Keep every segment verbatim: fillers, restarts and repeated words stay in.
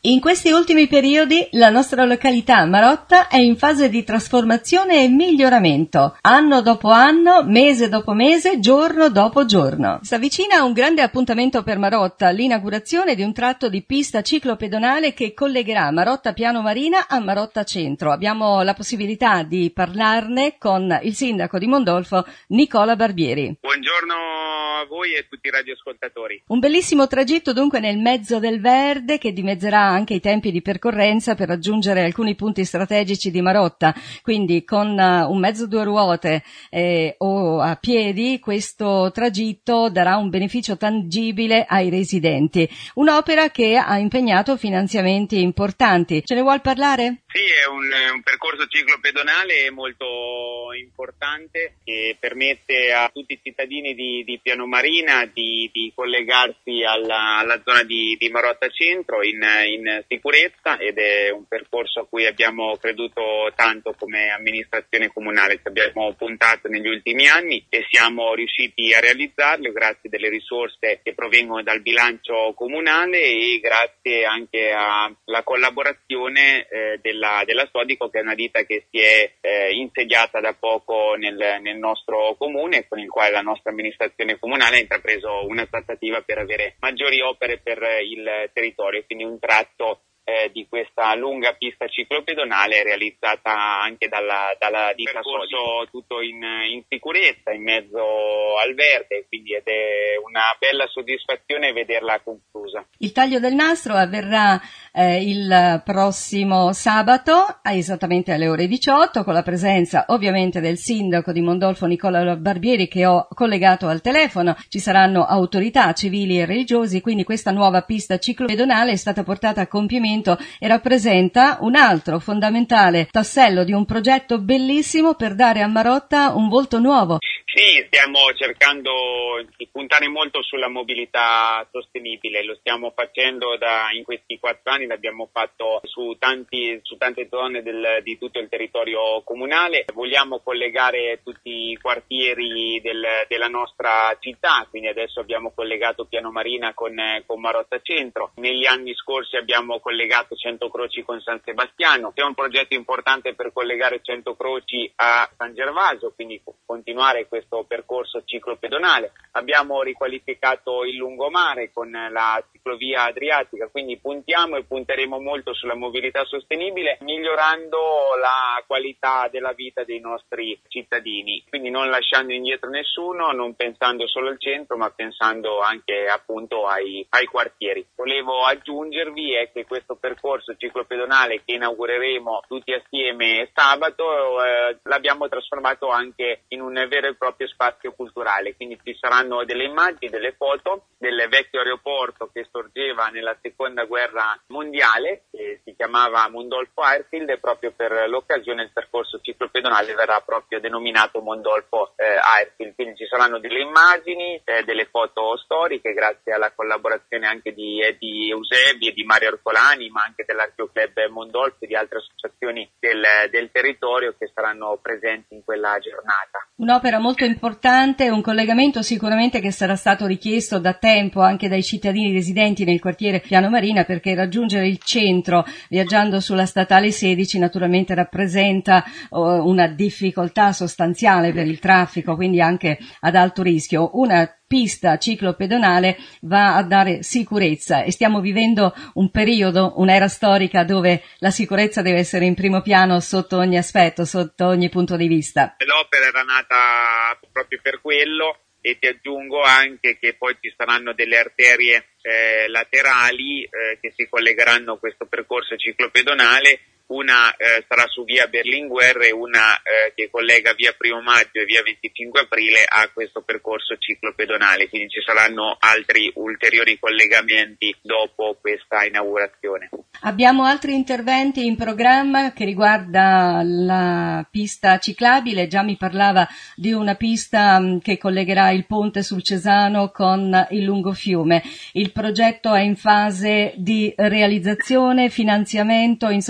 In questi ultimi periodi la nostra località Marotta è in fase di trasformazione e miglioramento, anno dopo anno, mese dopo mese, giorno dopo giorno. Si avvicina un grande appuntamento per Marotta, l'inaugurazione di un tratto di pista ciclopedonale che collegherà Marotta Piano Marina a Marotta Centro. Abbiamo la possibilità di parlarne con il sindaco di Mondolfo, Nicola Barbieri. Buongiorno a voi e a tutti i radioascoltatori. Un bellissimo tragitto dunque nel mezzo del verde che dimezzerà anche i tempi di percorrenza per raggiungere alcuni punti strategici di Marotta, quindi con uh, un mezzo due ruote eh, o a piedi questo tragitto darà un beneficio tangibile ai residenti. Un'opera che ha impegnato finanziamenti importanti. Ce ne vuol parlare? Sì, è un, un percorso ciclopedonale molto importante che permette a tutti i cittadini di, di Piano Marina di, di collegarsi alla, alla zona di, di Marotta Centro in, in sicurezza, ed è un percorso a cui abbiamo creduto tanto come amministrazione comunale. Ci abbiamo puntato negli ultimi anni e siamo riusciti a realizzarlo grazie delle risorse che provengono dal bilancio comunale e grazie anche alla collaborazione eh, della, della Sodico, che è una ditta che si è eh, insediata da poco nel, nel nostro comune, con il quale la nostra amministrazione comunale ha intrapreso una trattativa per avere maggiori opere per il territorio, quindi un tratto eh, di questa lunga pista ciclopedonale realizzata anche dalla, dalla ditta Sodico, tutto in, in sicurezza, in mezzo al verde, quindi ed è una bella soddisfazione vederla conclusa. Il taglio del nastro avverrà eh, il prossimo sabato, esattamente alle ore diciotto, con la presenza ovviamente del sindaco di Mondolfo Nicola Barbieri, che ho collegato al telefono. Ci saranno autorità civili e religiosi, quindi questa nuova pista ciclopedonale è stata portata a compimento e rappresenta un altro fondamentale tassello di un progetto bellissimo per dare a Marotta un volto nuovo. Sì, stiamo cercando di puntare molto sulla mobilità sostenibile, lo stiamo facendo da, in questi quattro anni, l'abbiamo fatto su, tanti, su tante zone del, di tutto il territorio comunale. Vogliamo collegare tutti i quartieri del, della nostra città, quindi adesso abbiamo collegato Piano Marina con, con Marotta Centro. Negli anni scorsi abbiamo collegato Centocroci con San Sebastiano. C'è un progetto importante per collegare Centocroci a San Gervasio, quindi continuare questo percorso ciclopedonale. Abbiamo riqualificato il lungomare con la ciclovia adriatica, quindi puntiamo e punteremo molto sulla mobilità sostenibile, migliorando la qualità della vita dei nostri cittadini, quindi non lasciando indietro nessuno, non pensando solo al centro, ma pensando anche appunto ai, ai quartieri. Volevo aggiungervi è che questo percorso ciclopedonale che inaugureremo tutti assieme sabato eh, l'abbiamo trasformato anche in un vero e proprio spazio culturale, quindi ci saranno delle immagini, delle foto del vecchio aeroporto che sorgeva nella seconda guerra mondiale, che si chiamava Mondolfo Airfield, e proprio per l'occasione il percorso ciclopedonale verrà proprio denominato Mondolfo eh, Airfield, quindi ci saranno delle immagini, eh, delle foto storiche grazie alla collaborazione anche di Eddie Eusebi e di Mario Orcolani, ma anche dell'Archeoclub Mondolfo e di altre associazioni del, del territorio che saranno presenti in quella giornata. Un'opera molto importante, un collegamento sicuramente che sarà stato richiesto da tempo anche dai cittadini residenti nel quartiere Piano Marina, perché raggiungere il centro viaggiando sulla statale sedici naturalmente rappresenta uh, una difficoltà sostanziale per il traffico, quindi anche ad alto rischio. Una pista ciclopedonale va a dare sicurezza e stiamo vivendo un periodo, un'era storica dove la sicurezza deve essere in primo piano sotto ogni aspetto, sotto ogni punto di vista. L'opera era nata proprio per quello, e ti aggiungo anche che poi ci saranno delle arterie eh, laterali eh, che si collegheranno a questo percorso ciclopedonale. Una eh, sarà su via Berlinguer e una eh, che collega via Primo Maggio e via venticinque aprile a questo percorso ciclopedonale, quindi ci saranno altri ulteriori collegamenti dopo questa inaugurazione. Abbiamo altri interventi in programma che riguarda la pista ciclabile. Già mi parlava di una pista mh, che collegherà il ponte sul Cesano con il lungofiume. Il progetto è in fase di realizzazione, finanziamento, insomma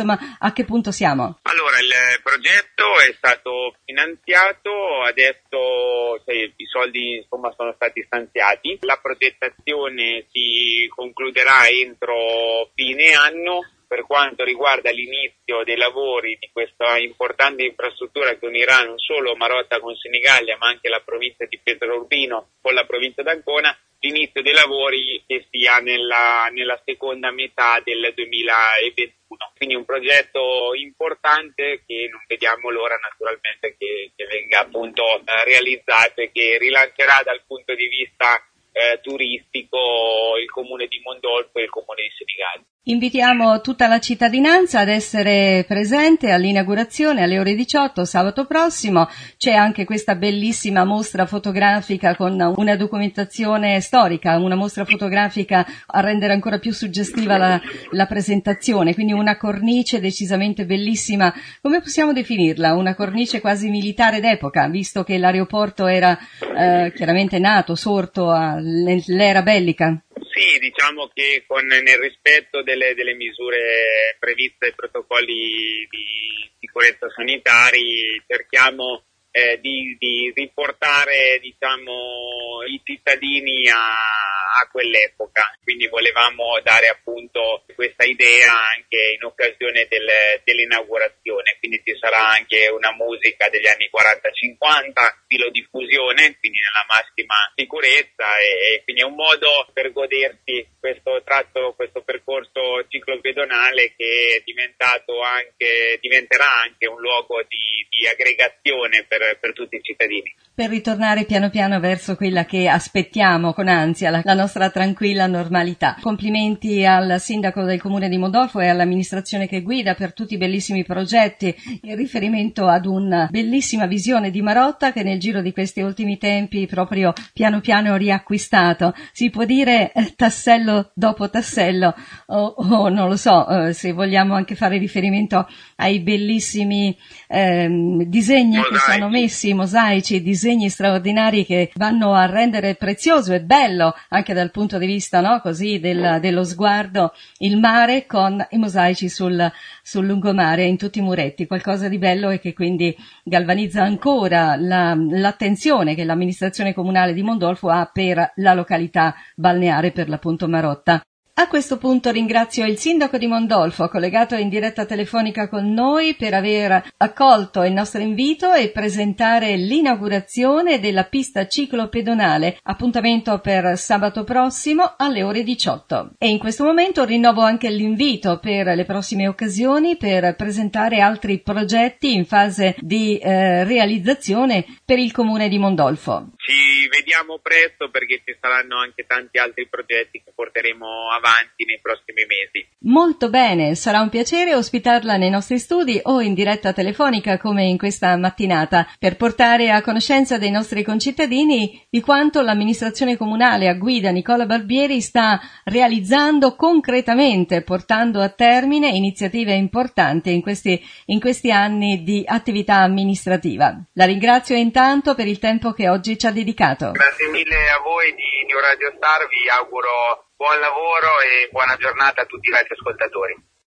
A che punto siamo? Allora, il progetto è stato finanziato, adesso cioè, i soldi insomma sono stati stanziati, la progettazione si concluderà entro fine anno. Per quanto riguarda l'inizio dei lavori di questa importante infrastruttura che unirà non solo Marotta con Senigallia ma anche la provincia di Pesaro Urbino con la provincia d'Ancona, l'inizio dei lavori che sia nella, nella seconda metà del duemilaventuno. Quindi un progetto importante che non vediamo l'ora naturalmente che, che venga appunto eh, realizzato e che rilancerà dal punto di vista eh, turistico il comune di Mondolfo e il comune di Senigallia. Invitiamo tutta la cittadinanza ad essere presente all'inaugurazione alle ore diciotto sabato prossimo. C'è anche questa bellissima mostra fotografica con una documentazione storica, una mostra fotografica a rendere ancora più suggestiva la, la presentazione, quindi una cornice decisamente bellissima. Come possiamo definirla? Una cornice quasi militare d'epoca, visto che l'aeroporto era eh, chiaramente nato, sorto all'era bellica. Sì, diciamo che con, nel rispetto delle, delle misure previste ai protocolli di sicurezza sanitari cerchiamo eh, di, di riportare diciamo, i cittadini a, a quell'epoca, quindi volevamo dare appunto questa idea anche in occasione del, dell'inaugurazione, quindi ci sarà anche una musica degli anni quaranta cinquanta, filodiffusione, quindi nella massima sicurezza e, e quindi è un modo per godersi questo tratto, questo percorso ciclopedonale che è diventato anche, diventerà anche un luogo di, di aggregazione per, per tutti i cittadini. Per ritornare piano piano verso quella che aspettiamo con ansia, la, la nostra tranquilla normalità. Complimenti al sindaco del comune di Mondolfo e all'amministrazione che guida per tutti i bellissimi progetti in riferimento ad una bellissima visione di Marotta che nel giro di questi ultimi tempi proprio piano piano ho riacquistato. Si può dire eh, tassello dopo tassello o, o non lo so, eh, se vogliamo anche fare riferimento ai bellissimi eh, disegni mosaici. Che sono messi, mosaici, disegni straordinari che vanno a rendere prezioso e bello anche dal punto di vista no, così del, dello sguardo il mare con i mosaici sul, sul lungomare in tutti i muretti, qualcosa di bello e che quindi galvanizza ancora la, l'attenzione che l'amministrazione comunale di Mondolfo ha per la località balneare, per l'appunto Marotta. A questo punto ringrazio il sindaco di Mondolfo, collegato in diretta telefonica con noi, per aver accolto il nostro invito e presentare l'inaugurazione della pista ciclopedonale. Appuntamento per sabato prossimo alle ore diciotto. E in questo momento rinnovo anche l'invito per le prossime occasioni per presentare altri progetti in fase di eh, realizzazione per il comune di Mondolfo. Ci vediamo presto perché ci saranno anche tanti altri progetti che porteremo avanti nei prossimi mesi. Molto bene, sarà un piacere ospitarla nei nostri studi o in diretta telefonica come in questa mattinata per portare a conoscenza dei nostri concittadini di quanto l'amministrazione comunale a guida Nicola Barbieri sta realizzando concretamente, portando a termine iniziative importanti in questi, in questi anni di attività amministrativa. La ringrazio intanto per il tempo che oggi ci ha dedicato. Grazie mille a voi di New Radio Star, vi auguro buon lavoro e buona giornata a tutti i radioascoltatori.